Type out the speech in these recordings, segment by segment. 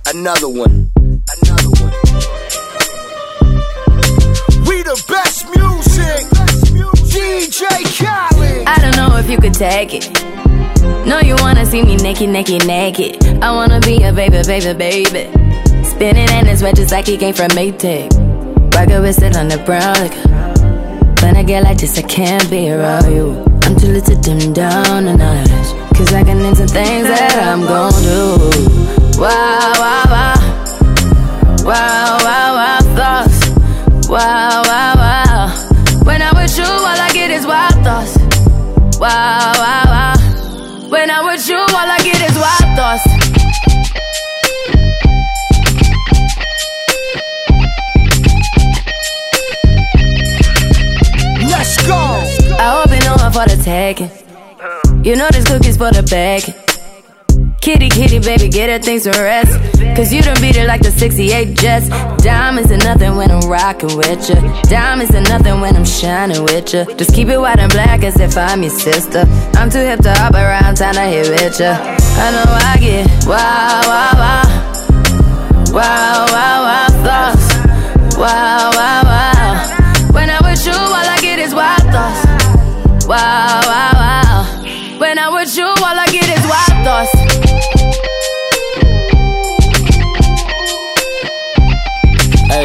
Another one. We the best music. DJ Khaled. I don't know if you could take it. No, you wanna see me naked. I wanna be a baby. Spinning in his red just like he came from Maytag. Rocket with it on the brown liquor. When I get like this, I can't be around you. I'm too little to dim down a notch, cause I can into things that I'm gon' do. Wow, wow, wow. Wow, wow, wow, thoughts. Wow, wow, wow. When I'm with you, all I get is wild thoughts. Wow, wow, wow. When I'm with you, all I get is wild thoughts. Let's go. I hope you know I'm for the taking. You know this cookie's for the bag. Kitty, baby, get her things to rest. Cause you done beat it like the 68 Jets. Diamonds are nothing when I'm rockin' with ya. Diamonds are nothing when I'm shining with ya. Just keep it white and black as if I'm your sister. I'm too hip to hop around, time to hit with ya. I know I get wow, wow, wow. Wow, wow, wow, thoughts. Wow, wow, wow. When I'm with you, all I get is wild thoughts. Wow, wow, wow. When I'm with you, all I get is wild thoughts. Hey,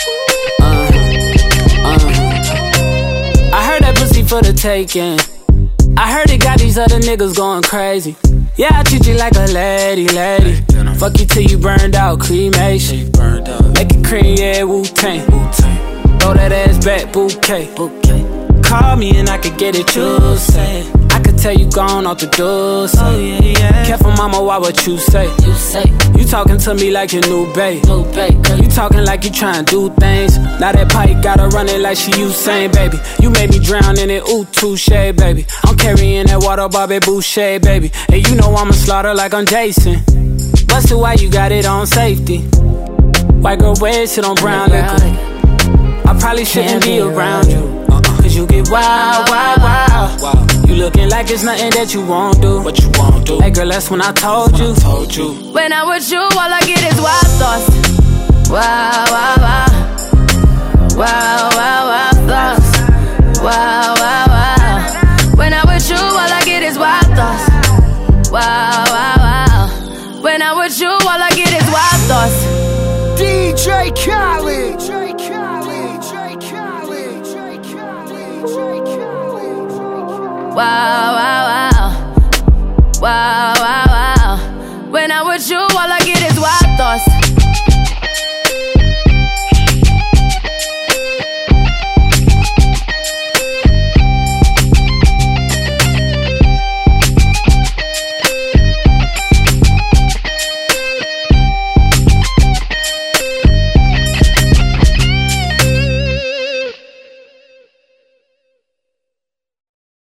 I heard that pussy for the taking. I heard it got these other niggas going crazy. Yeah, I treat you like a lady. Fuck you till you burned out, cremation. Make it cream, yeah, Wu-Tang. Throw that ass back, bouquet. Call me and I could get it, you say. I could tell you gone off the door, say. Oh, yeah. Careful, mama, why what you say? You talking to me like your new babe. You talking like you trying to do things. Now that pipe got her running like she Usain, baby. You made me drown in it, ooh, touche, baby. I'm carrying that water, Bobby Boucher, baby. And you know I'ma slaughter like I'm Jason. Busted, why you got it on safety? White girl wear shit on brown liquor. I probably shouldn't be around you. Cause you get wild. You looking like it's nothing that you won't do. What you won't do? Hey girl, that's when I told you. When I'm with you, all I get is wild thoughts. Wow, wow, wow. Wow, wow, wow, thoughts. Wow, wow, wow. When I'm with you, all I get is wild thoughts. Wow, wow, wow. When I'm with you, all I get is wild thoughts. DJ Khaled. Wow, wow, wow. Wow, wow, wow. When I'm with you, all I get is wild thoughts.